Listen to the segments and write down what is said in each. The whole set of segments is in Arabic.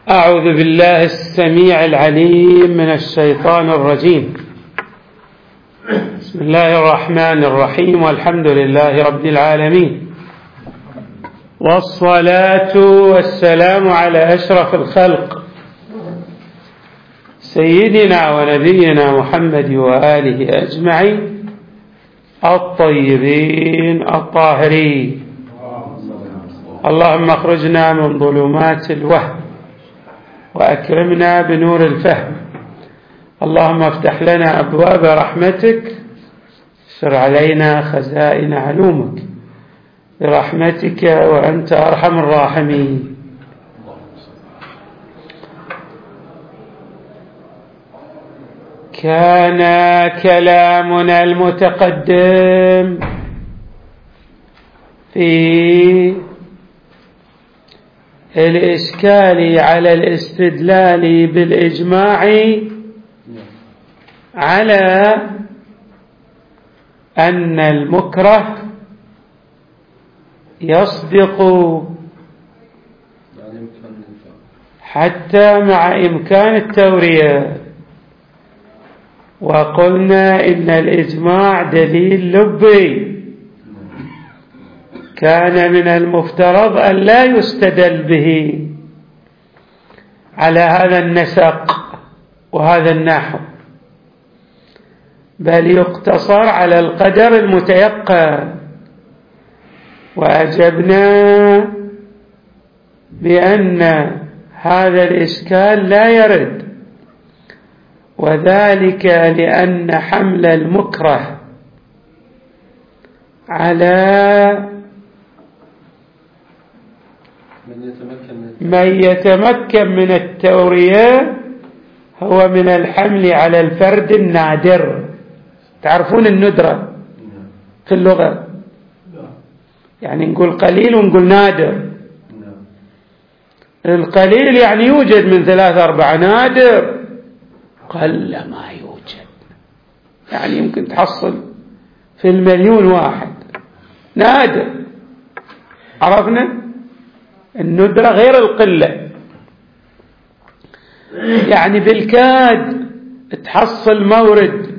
أعوذ بالله السميع العليم من الشيطان الرجيم. بسم الله الرحمن الرحيم، والحمد لله رب العالمين، والصلاة والسلام على أشرف الخلق سيدنا ونبينا محمد وآله أجمعين الطيبين الطاهرين. اللهم اخرجنا من ظلمات الوهم وأكرمنا بنور الفهم. اللهم افتح لنا أبواب رحمتك، سر علينا خزائن علومك برحمتك وأنت أرحم الراحمين. كان كلامنا المتقدم في الإشكال على الاستدلال بالإجماع على أن المكره يصدق حتى مع إمكان التورية، وقلنا إن الإجماع دليل لبي كان من المفترض أن لا يستدل به على هذا النسق وهذا النحو، بل يقتصر على القدر المتيقن. وأجبنا بأن هذا الإشكال لا يرد، وذلك لأن حمل المكره على من يتمكن من التورية هو من الحمل على الفرد النادر. تعرفون الندرة في اللغة، يعني نقول قليل ونقول نادر. القليل يعني يوجد من 3-4، نادر قل ما يوجد، يعني يمكن تحصل في 1,000,000 واحد نادر. عرفنا الندرة غير القلة، يعني بالكاد تحصل مورد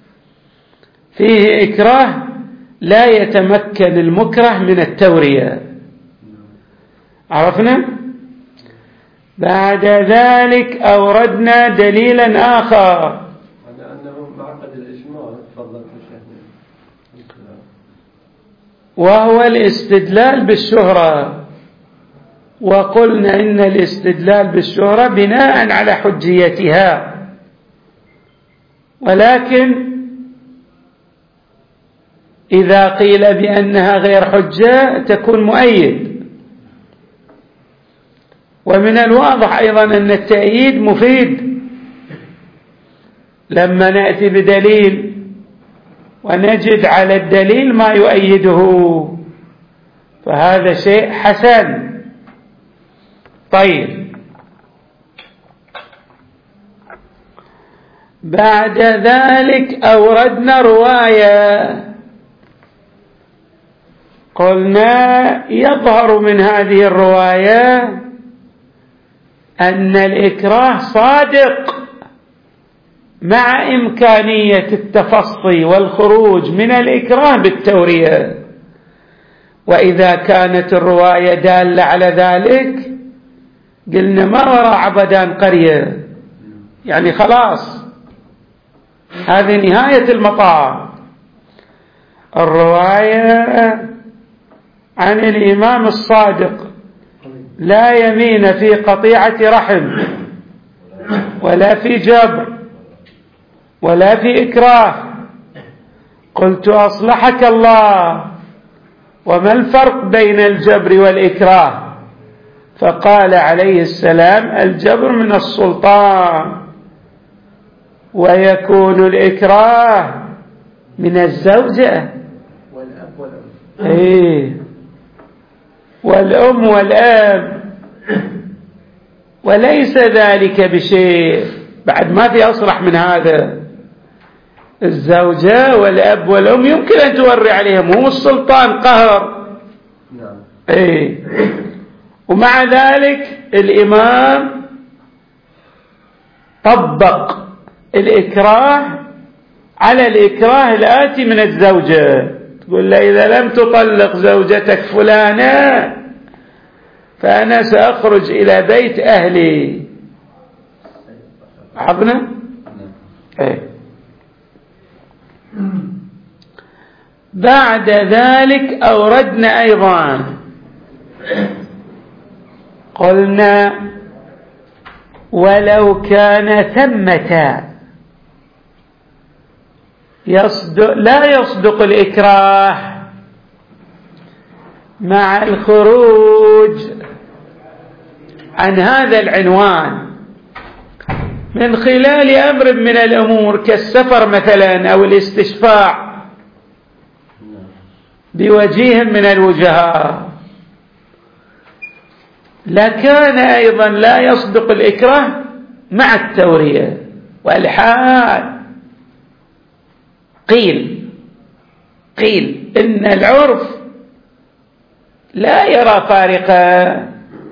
فيه إكراه لا يتمكن المكره من التورية. عرفنا؟ بعد ذلك أوردنا دليلا آخر على أنه معقد الإجماع، وهو الاستدلال بالشهرة. وقلنا إن الاستدلال بالشهرة بناء على حجيتها، ولكن إذا قيل بأنها غير حجة تكون مؤيد. ومن الواضح أيضا أن التأييد مفيد. لما نأتي بدليل ونجد على الدليل ما يؤيده فهذا شيء حسن. طيب، بعد ذلك أوردنا رواية قلنا يظهر من هذه الرواية أن الإكراه صادق مع إمكانية التفصي والخروج من الإكراه بالتورية. وإذا كانت الرواية دالة على ذلك قلنا ما وراء عبدان قرية، يعني خلاص هذه نهاية المطاف. الرواية عن الإمام الصادق لا يمين في قطيعة رحم ولا في جبر ولا في إكراه. قلت أصلحك الله، وما الفرق بين الجبر والإكراه؟ فقال عليه السلام الجبر من السلطان، ويكون الإكراه من الزوجة والأم والأب، وليس ذلك بشيء. بعد ما في أصرح من هذا. الزوجة والأب والأم يمكن أن توري عليهم، مو السلطان قهر. نعم. ومع ذلك الإمام طبق الإكراه على الإكراه الآتي من الزوجة، تقول له إذا لم تطلق زوجتك فلانة فأنا سأخرج إلى بيت أهلي. لاحظنا؟ إيه. بعد ذلك أوردنا أيضا قلنا ولو كان ثمة لا يصدق الإكراه مع الخروج عن هذا العنوان من خلال أمر من الأمور كالسفر مثلا أو الاستشفاع بوجيه من الوجهاء، لكان أيضا لا يصدق الإكراه مع التورية. والحال قيل إن العرف لا يرى فارقا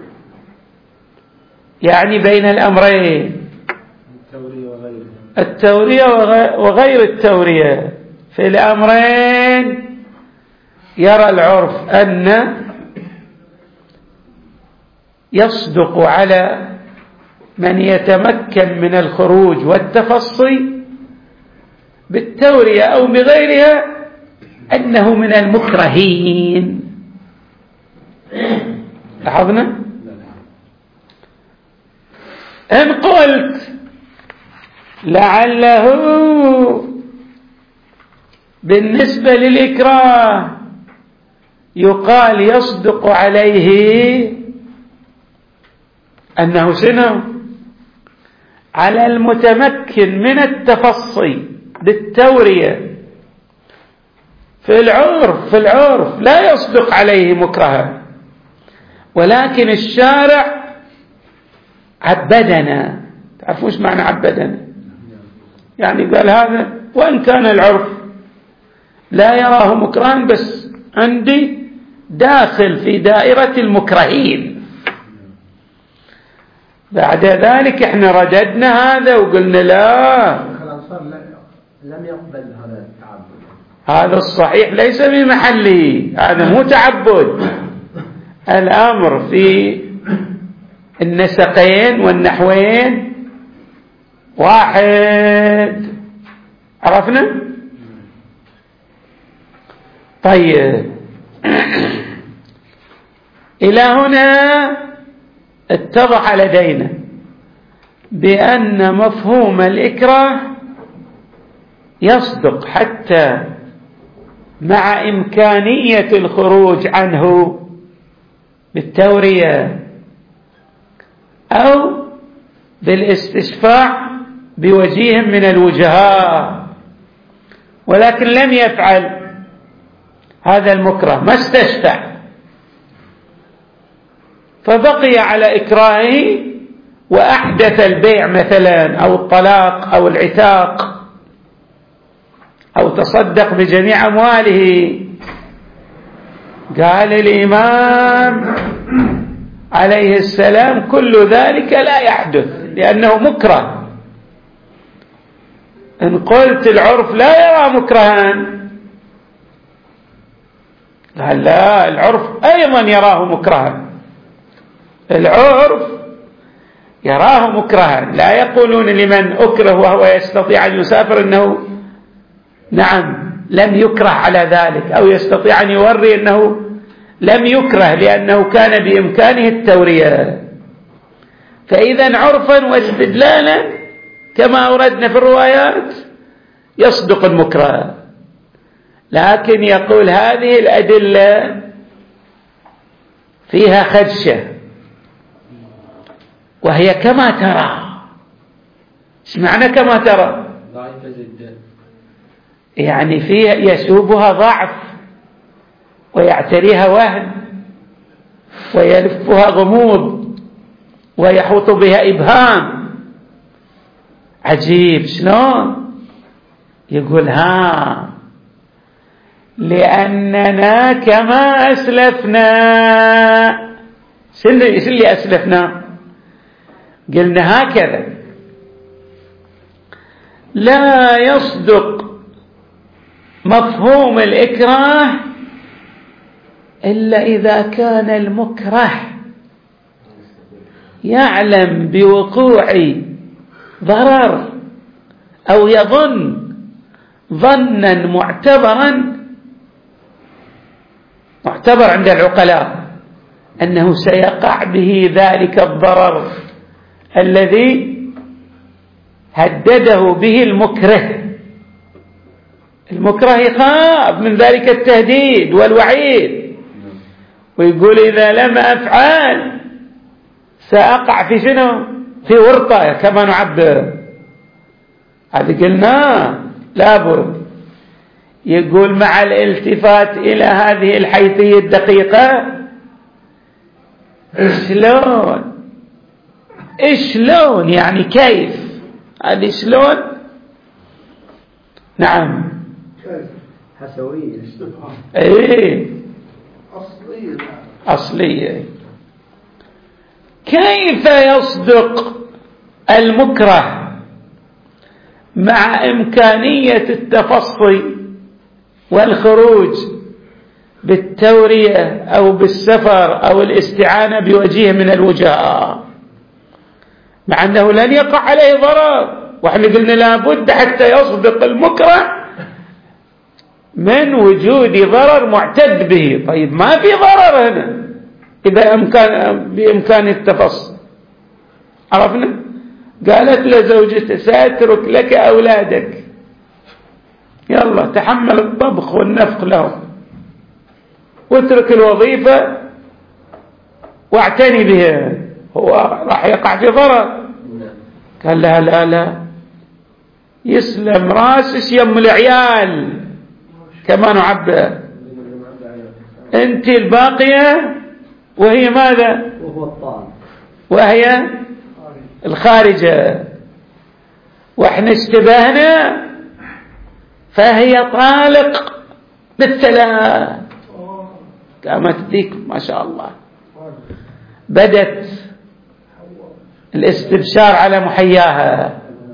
يعني بين الأمرين، التورية وغير التورية. في الأمرين يرى العرف أن يصدق على من يتمكن من الخروج والتفصي بالتورية أو بغيرها أنه من المكرهين. لاحظنا؟ إن قلت لعله بالنسبة للإكراه يقال يصدق عليه أنه شنو؟ على المتمكن من التفصي بالتورية في العرف لا يصدق عليه مكرها، ولكن الشارع عبدنا. تعرفوا ايش معنى عبدنا؟ يعني قال هذا وإن كان العرف لا يراه مكرها بس عندي داخل في دائرة المكرهين. بعد ذلك احنا رددنا هذا وقلنا لا، لم يقبل هذا التعبد، هذا الصحيح ليس بمحله، هذا مو تعبد. الأمر في النسقين والنحوين واحد. عرفنا؟ طيب إلى هنا اتضح لدينا بأن مفهوم الإكراه يصدق حتى مع إمكانية الخروج عنه بالتورية أو بالاستشفاع بوجيه من الوجهاء، ولكن لم يفعل هذا المكره، ما استشفع، فبقي على إكراهه وأحدث البيع مثلا أو الطلاق أو العتاق أو تصدق بجميع أمواله. قال الإمام عليه السلام كل ذلك لا يحدث لأنه مكره. إن قلت العرف لا يرى مكرها، قال لا، العرف أيضا يراه مكرها، العرف يراه مكرها. لا يقولون لمن أكره وهو يستطيع أن يسافر أنه نعم لم يكره على ذلك، أو يستطيع أن يوري أنه لم يكره لأنه كان بإمكانه التورية. فإذا عرفا واستدلالا كما أوردنا في الروايات يصدق المكره، لكن يقول هذه الأدلة فيها خدشة، وهي كما ترى. ايش معنى كما ترى؟ ضعيفة جدا، يعني فيها يسوبها ضعف ويعتريها وهن ويلفها غموض ويحوط بها إبهام. عجيب شلون؟ يقول لأننا كما أسلفنا. شو اللي أسلفنا؟ قلنا هكذا لا يصدق مفهوم الإكراه إلا إذا كان المكره يعلم بوقوع ضرر أو يظن ظنا معتبر عند العقلاء أنه سيقع به ذلك الضرر الذي هدده به المكره يخاف من ذلك التهديد والوعيد ويقول إذا لم أفعل سأقع في شنو؟ في ورطة كما نعبر. هذا قلنا لابد. يقول مع الالتفات إلى هذه الحيثية الدقيقة شلون يعني كيف هذه شلون؟ نعم حسوية أصلية. كيف يصدق المكره مع إمكانية التفصي والخروج بالتورية أو بالسفر أو الاستعانة بوجيه من الوجهاء مع أنه لن يقع عليه ضرر، وإحنا قلنا لابد حتى يصدق المكره من وجود ضرر معتد به. طيب ما في ضرر هنا إذا بإمكان التفصل. عرفنا؟ قالت لزوجته سأترك لك أولادك، يلا تحمل الطبخ والنفخ لهم واترك الوظيفة واعتني بها، هو راح يقع في ضرر. قال لها لا يسلم راسش يم العيال كما نعبر، انت الباقية وهي ماذا؟ وهي الخارجة، واحنا اشتبهنا فهي طالق بالثلاث. قامت ذيك ما شاء الله بدت الاستبشار على محياها.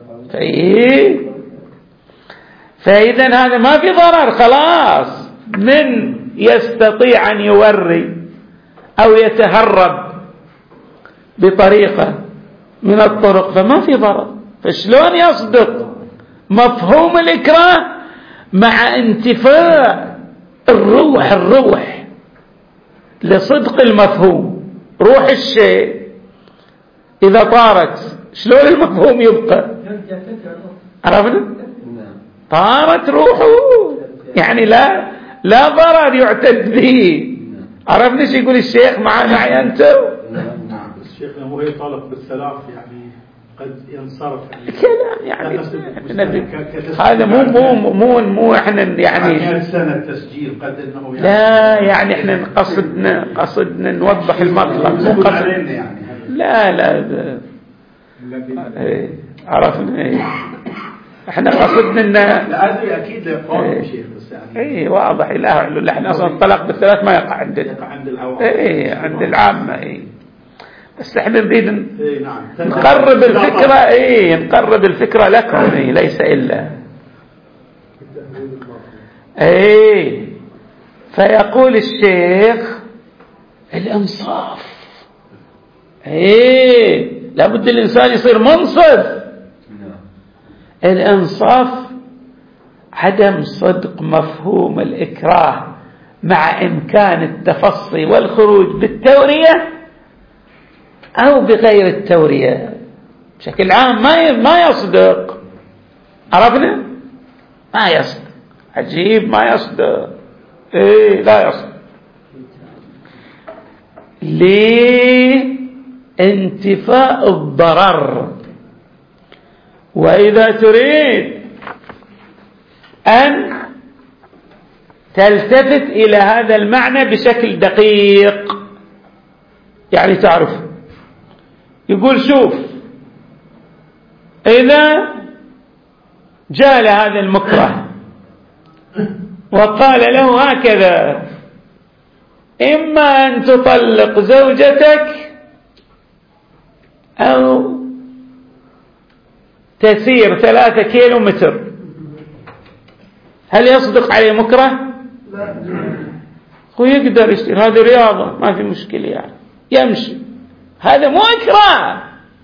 فإذا هذا ما في ضرر خلاص. من يستطيع أن يوري أو يتهرب بطريقة من الطرق فما في ضرر. فشلون يصدق مفهوم الإكراه مع انتفاء الروح لصدق المفهوم؟ روح الشيء إذا طارت شلون المفهوم يبقى؟ عرفنا؟ طارت روحه يعني لا ضرر يعتد به. عرفنا شو يقول الشيخ معي أنت؟ نعم بس شيخنا مو هي طالق بالثلاث يعني قد ينصرف يعني هذا مو احنا يعني سنة تسجيل قد انه يعني لا يعني احنا قصدنا نوضح المطلب مو قصد يعني لا عرفنا احنا قصدنا ان هذا اكيد لا شيخ بس يعني واضح. لا احنا اصلا الطلاق بالثلاث ما يقع عندنا، عند العوام عند العامة بس احنا نريد نعم نقرب الفكرة نقرب الفكرة لكم ليس إلا فيقول الشيخ الانصاف. لابد الإنسان يصير منصف. الانصاف عدم صدق مفهوم الإكراه مع إمكان التفصي والخروج بالتورية أو بغير التورية. بشكل عام ما يصدق. عرفنا؟ ما يصدق. عجيب ما يصدق. لا يصدق. لانتفاء الضرر. وإذا تريد أن تلتفت إلى هذا المعنى بشكل دقيق يعني تعرف، يقول شوف إذا جاء لهذا المكره وقال له هكذا إما أن تطلق زوجتك أو تسير 3 كيلومتر، هل يصدق عليه مكره؟ هو يقدر يصير، هذه رياضة ما في مشكلة يعني يمشي، هذا مو إكراه.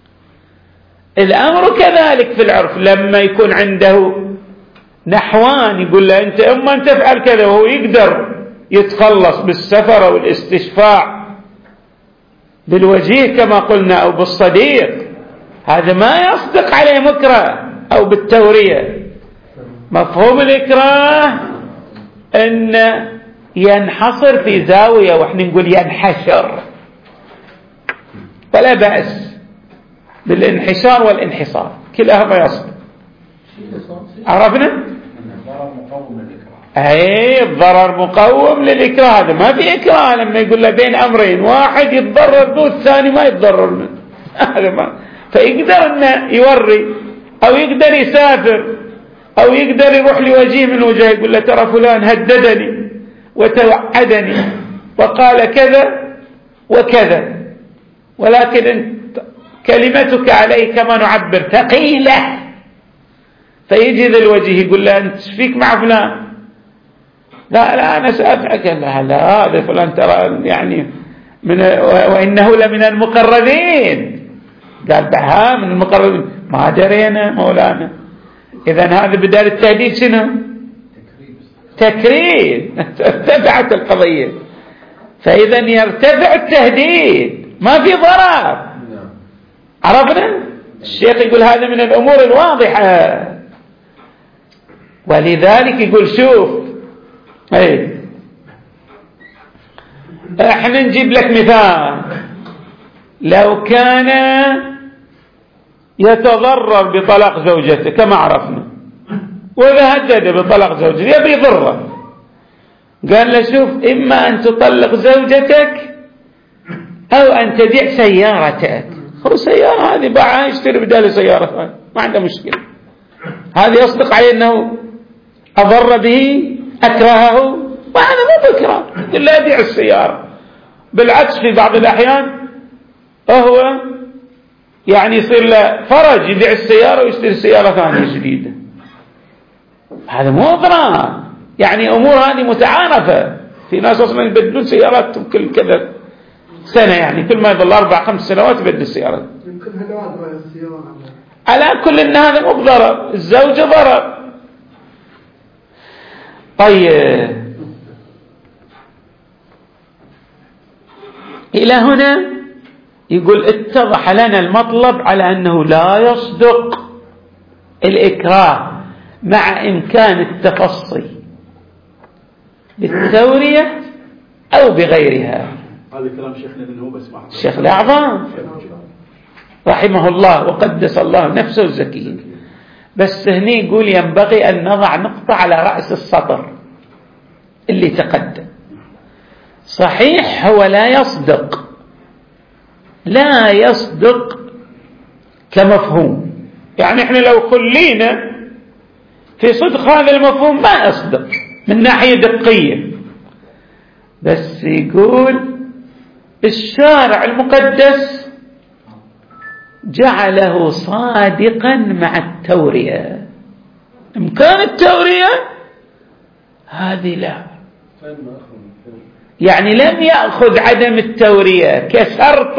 الأمر كذلك في العرف، لما يكون عنده نحوان يقول له أنت إما أن تفعل كذا، وهو يقدر يتخلص بالسفر أو الاستشفاع بالوجيه كما قلنا أو بالصديق، هذا ما يصدق عليه مكره. أو بالتورية، مفهوم الإكراه أن ينحصر في زاوية، وإحنا نقول ينحشر، ولا بأس بالانحشار والانحصار، كلاهما يصدق. عرفنا؟ أي الضرر مقوم للإكراه، هذا ما في إكراه لما يقول له بين أمرين، واحد يتضرر به الثاني ما يتضرر منه، هذا ما. فيقدر أنه يوري أو يقدر يسافر أو يقدر يروح لوجيه من وجهه يقول له ترى فلان هددني وتوعدني وقال كذا وكذا، ولكن انت كلمتك عليه كما نعبر ثقيلة. فيجي ذا الوجه يقول له أنت فيك مع فلان؟ لا أنا سأفعك. لا هذا فلان ترى يعني وإنه لمن المقربين. قال بها من المقربين، ما درينا مولانا. إذن هذا بدال التهديد شنو؟ تكريم. ارتفعت القضية، فإذا يرتفع التهديد، ما في ضرر. عرفنا؟ الشيخ يقول هذا من الأمور الواضحة، ولذلك يقول شوف احنا نجيب لك مثال. لو كان يتضرر بطلاق زوجته كما عرفنا، وإذا هدد بطلاق زوجته يبي يضره، قال له شوف إما أن تطلق زوجتك أو أن تبيع سيارتك. خذ سيارة هذه باعها يشتري بدال سيارة، ما عنده مشكلة. هذا يصدق عليه أنه أضر به أكرهه، وهذا مو بكره، يقول لا يبيع السيارة. بالعكس في بعض الأحيان هو يعني يصير له فرج يبيع السيارة ويشتري سيارة ثانية جديدة، هذا مو إضرار. يعني أمور هذه متعارفة، في ناس أصلا يبدلون سياراتهم كل كذا سنة، يعني كل ما يظل 4-5 سنوات يبدل السيارات. يمكن هذا السيارة على كل إن هذا مو ضرر، الزوجة ضرر. طيب إلى هنا يقول اتضح لنا المطلب على أنه لا يصدق الإكراه مع إمكان التفصي بالتورية أو بغيرها. هذا كلام شيخنا من هو بس معه الشيخ الأعظم رحمه الله وقدس الله نفسه الزكي. بس هني يقول ينبغي أن نضع نقطة على رأس السطر اللي تقدم. صحيح هو لا يصدق كمفهوم، يعني احنا لو خلينا في صدق هذا المفهوم ما يصدق من ناحية دقية، بس يقول الشارع المقدس جعله صادقا مع التورية. إمكان التورية هذه لا، يعني لم يأخذ عدم التورية كشرط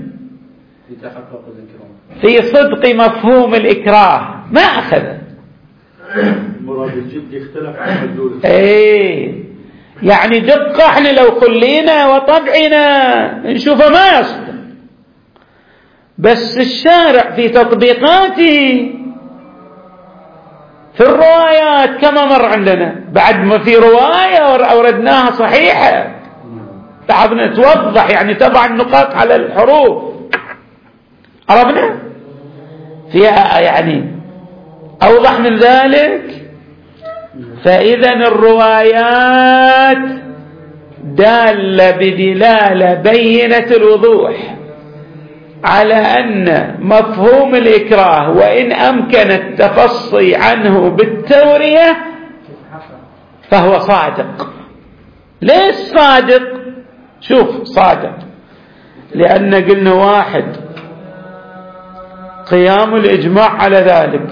في صدق مفهوم الإكراه، ما أخذ. المراد الجد يختلف عن مدلول. يعني دقة احنا لو خلينا وطبعنا نشوفه ما يصدق، بس الشارع في تطبيقاته في الروايات كما مر عندنا، بعد ما في رواية أوردناها صحيحة تعبنا توضح، يعني تضع النقاط على الحروف، عرفنا فيها يعني أوضح من ذلك. فإذا الروايات دالة بدلالة بينة الوضوح على أن مفهوم الإكراه وإن أمكن التفصي عنه بالتورية فهو صادق. ليش صادق؟ شوف صادق لأن قلنا واحد قيام الإجماع على ذلك.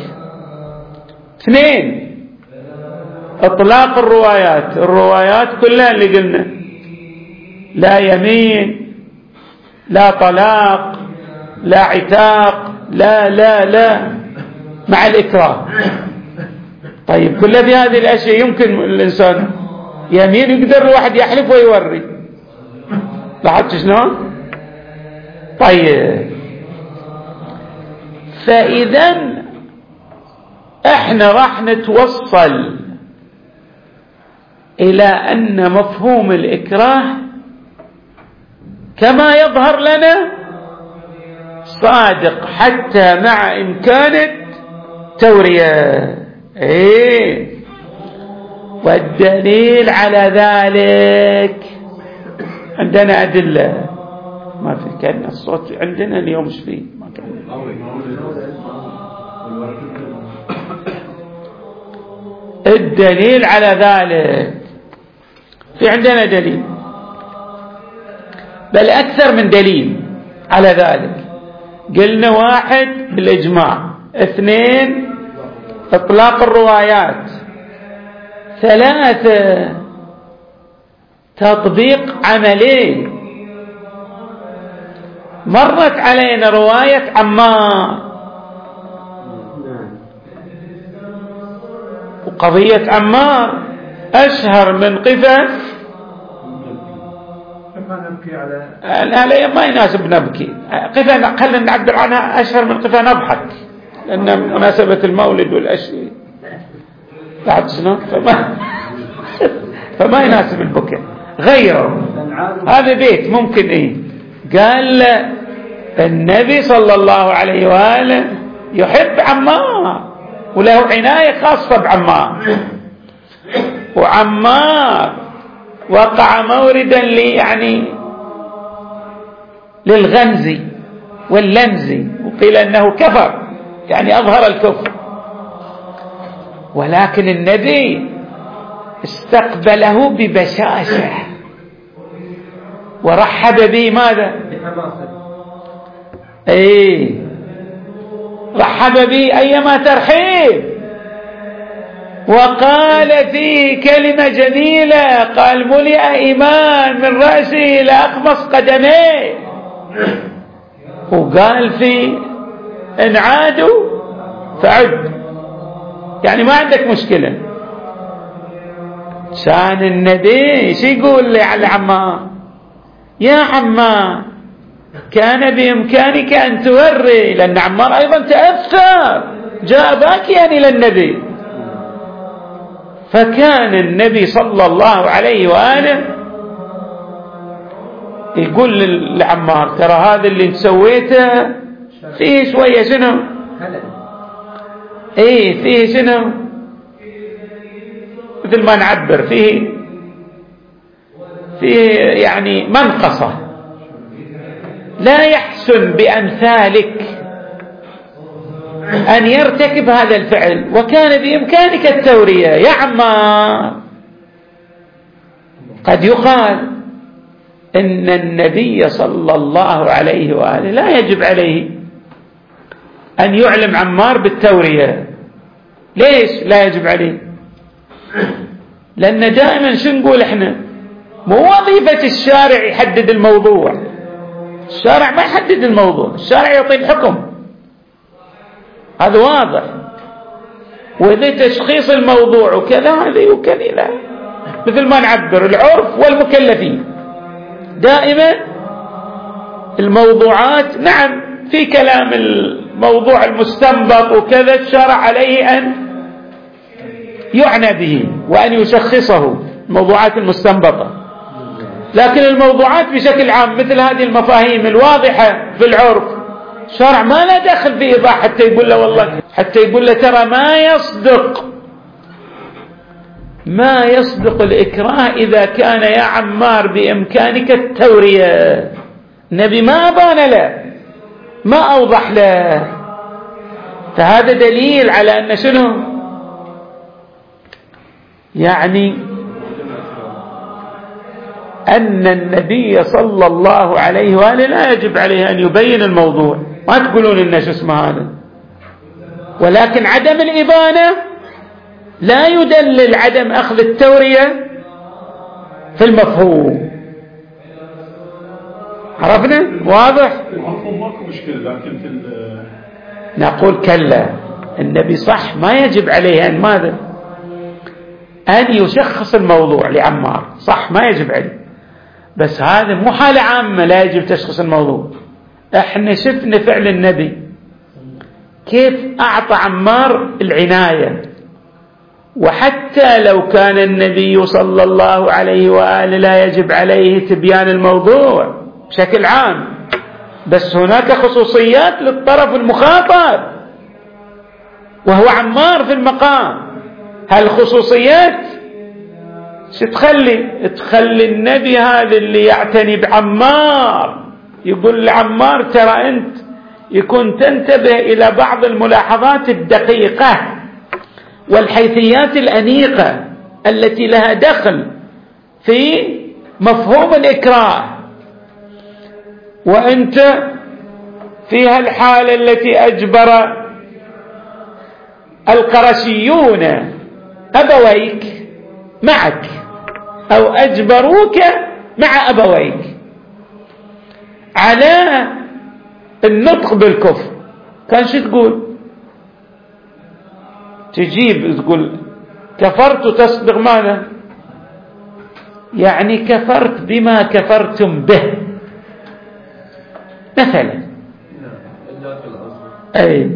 2 إطلاق الروايات كلها اللي قلنا، لا يمين، لا طلاق، لا عتاق، لا لا لا مع الإكراه. طيب كل هذه الأشياء يمكن الإنسان يمين، يقدر الواحد يحلف ويوري. لاحظت شلون؟ طيب فإذا احنا راح نتوصل إلى أن مفهوم الإكراه كما يظهر لنا صادق حتى مع إمكان التورية. والدليل على ذلك عندنا أدلة. ما في كان الصوت عندنا اليوم ايش فيه؟ ما كان. الدليل على ذلك في عندنا دليل، بل أكثر من دليل على ذلك. قلنا 1 بالإجماع، 2 إطلاق الروايات، 3 تطبيق عملي. مرت علينا رواية عمار، وقضية عمار أشهر من قفا. لا ما يناسب نبكي. قفا خلينا نعبر عنها أشهر من قفا نضحك، لأن مناسبة المولد والأشياء بعد شنو فما يناسب البكاء. غيره هذا بيت ممكن قال النبي صلى الله عليه وآله يحب عمار وله عناية خاصة بعمار، وعمار وقع موردا للغمز واللمز، وقيل أنه كفر يعني أظهر الكفر، ولكن النبي استقبله ببشاشة ورحب به. ماذا؟ رحب به أيما ترحيب، وقال فيه كلمة جميلة، قال ملئ إيمان من رأسه إلى أقمص قدميه، وقال فيه إن عادوا فعد، يعني ما عندك مشكلة. كان النبي شو يقول لي على عمار؟ يا عمار كان بإمكانك أن توري، لأن عمار أيضا تأثر، جاء باكيا إلى النبي. فكان النبي صلى الله عليه وآله يقول لعمار ترى هذا اللي انت سويته فيه شوية شنو؟ فيه شنو؟ مثل ما نعبر فيه يعني منقصة، لا يحسن بأمثالك أن يرتكب هذا الفعل، وكان بإمكانك التورية. يا عمار قد يقال إن النبي صلى الله عليه وآله لا يجب عليه أن يعلم عمار بالتورية. ليش لا يجب عليه؟ لأن دائما شو نقول إحنا؟ مو وظيفة الشارع يحدد الموضوع، الشارع ما يحدد الموضوع، الشارع يعطي الحكم، هذا واضح. وإذا تشخيص الموضوع وكذا هذه وكذا، لا، مثل ما نعبر العرف والمكلفين. دائما الموضوعات نعم في كلام الموضوع المستنبط وكذا الشارع عليه أن يعنى به وأن يشخصه، الموضوعات المستنبطة. لكن الموضوعات بشكل عام مثل هذه المفاهيم الواضحة في العرف الشرع ما له دخل في إيضاح، حتى يقول له والله، حتى يقول له ترى ما يصدق الإكراه إذا كان يا عمار بإمكانك التورية. النبي ما بان له، ما أوضح له. فهذا دليل على أن شنو؟ يعني أن النبي صلى الله عليه وآله لا يجب عليه أن يبين الموضوع، ما تقولون إن شو اسمه هذا. ولكن عدم الإبانة لا يدلل عدم أخذ التورية في المفهوم. عرفنا؟ واضح؟ المفهوم ماكو مشكلة، لكن في نقول كلا، النبي صح ما يجب عليه أن ماذا؟ أن يشخص الموضوع لعمار، صح ما يجب عليه، بس هذا مو حالة عامة لا يجب تشخيص الموضوع. احنا شفنا فعل النبي كيف أعطى عمار العناية، وحتى لو كان النبي صلى الله عليه وآله لا يجب عليه تبيان الموضوع بشكل عام، بس هناك خصوصيات للطرف المخاطب وهو عمار في المقام. هالخصوصيات تخلي النبي هذا اللي يعتني بعمار يقول لعمار ترى أنت يكون تنتبه إلى بعض الملاحظات الدقيقة والحيثيات الأنيقة التي لها دخل في مفهوم الإكراه. وأنت في هالحالة التي أجبر القرشيون أبويك معك أو أجبروك مع أبويك على النطق بالكفر، كان شو تقول؟ تجيب تقول كفرت تصدق ماذا؟ يعني كفرت بما كفرتم به مثلا. أي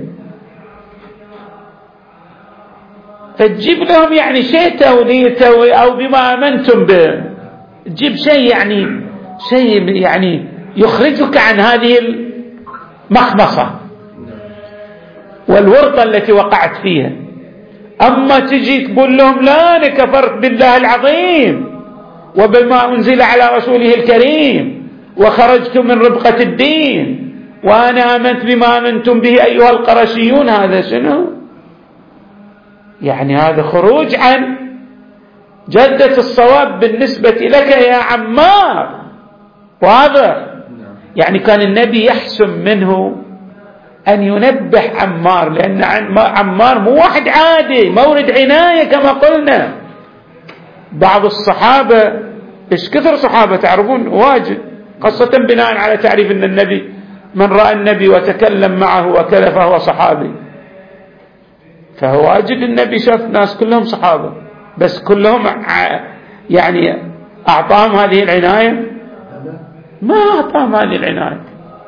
فتجيب لهم يعني شيء تولي أو بما آمنتم به، تجيب شيء يعني يخرجك عن هذه المخمصة والورطة التي وقعت فيها. أما تجي تقول لهم لا أنا كفرت بالله العظيم وبما أنزل على رسوله الكريم وخرجت من ربقة الدين وأنا آمنت بما آمنتم به أيها القرشيون، هذا شنو؟ يعني هذا خروج عن جدة الصواب بالنسبة لك يا عمار. واضح؟ يعني كان النبي يحسن منه أن ينبه عمار، لأن عمار مو واحد عادي، مورد عناية كما قلنا. بعض الصحابة إيش كثر صحابة تعرفون واجد، خاصة بناء على تعريف أن النبي من رأى النبي وتكلم معه وكذا فهو صحابي، فهو واجد النبي شاف ناس كلهم صحابة، بس كلهم يعني أعطاهم هذه العناية؟ ما أعطاهم هذه العناية،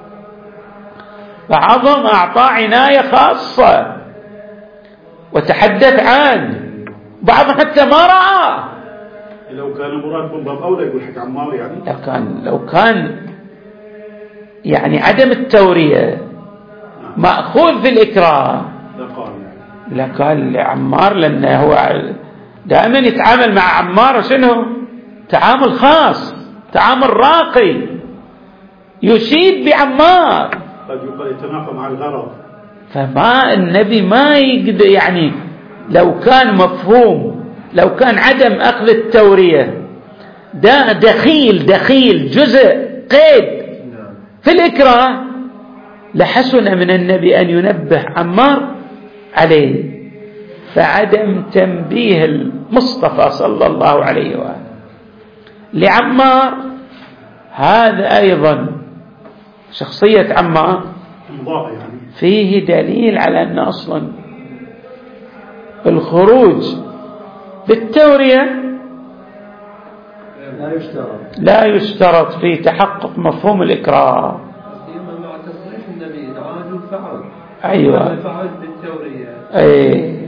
بعضهم أعطى عناية خاصة وتحدث عنه، بعضهم حتى ما رأى. لو كان مراد من باب أولى يقول حق عمار، يعني لو كان يعني عدم التورية مأخوذ في الإكراه لقال لعمار، لأنه هو دائما يتعامل مع عمار شنو؟ تعامل خاص، تعامل راقي، يشيد بعمار، قد يقال يتنافى مع الغرض. فما النبي ما يقدر يعني لو كان مفهوم، لو كان عدم أخذ التورية ده دخيل جزء قيد في الإكراه لحسن من النبي أن ينبه عمار عليه. فعدم تنبيه المصطفى صلى الله عليه وآله لعمار هذا أيضا شخصية عمار فيه دليل على أن أصلا الخروج بالتورية لا يشترط في تحقق مفهوم الإكراه. مع تصريح النبي إدراج الفعل. أيوة الفعل بالتورية. أي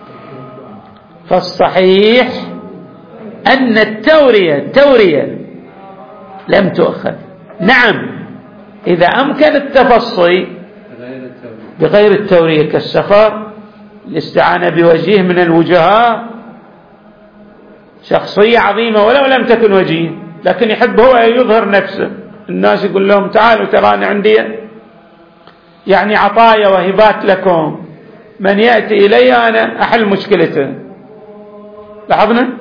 فالصحيح أن التورية لم تؤخذ. نعم إذا أمكن التفصي بغير التورية كالسفر، الاستعانة بوجيه من الوجهاء، شخصية عظيمة ولو لم تكن وجيه لكن يحب هو يظهر نفسه، الناس يقول لهم تعالوا ترى أنا عندي يعني عطايا وهبات لكم، من يأتي إلي أنا أحل مشكلته. لاحظنا؟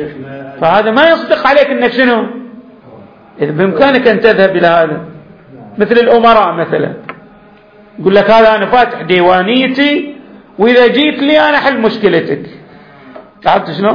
فهذا ما يصدق عليك أنك شنو؟ إذا بإمكانك أن تذهب إلى هذا مثل الأمراء مثلا، يقول لك هذا أنا فاتح ديوانيتي وإذا جيت لي أنا حل مشكلتك. تعرفت شنو؟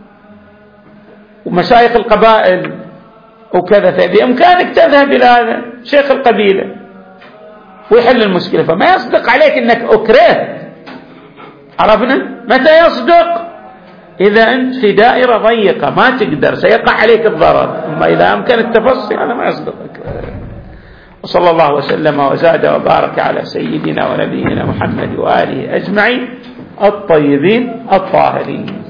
ومشايخ القبائل وكذا، فبإمكانك تذهب إلى هذا شيخ القبيلة ويحل المشكلة. فما يصدق عليك أنك أكرهت. عرفنا؟ متى يصدق؟ إذا أنت في دائرة ضيقة ما تقدر، سيقع عليك الضرر. أما إذا أمكن التفصي هذا ما يصدقك. وصلى الله وسلم وزاد وبارك على سيدنا ونبينا محمد وآله أجمعين الطيبين الطاهرين.